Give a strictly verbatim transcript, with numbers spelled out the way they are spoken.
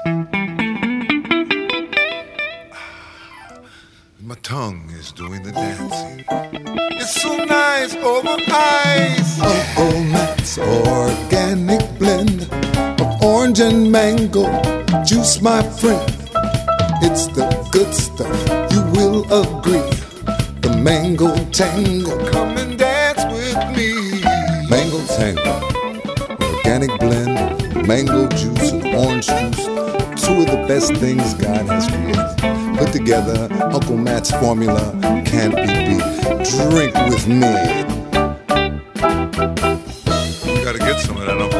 My tongue is doing the dancing. It's so nice over ice. Uncle Matt's organic blend of orange and mango juice, my friend. It's the good stuff, you will agree. The mango tango. Come and dance with me. Mango tango, organic blend, mango juice and orange juice. Two of the best things God has created. Put together, Uncle Matt's formula can't be beat. Drink with me. You gotta get some of that, Uncle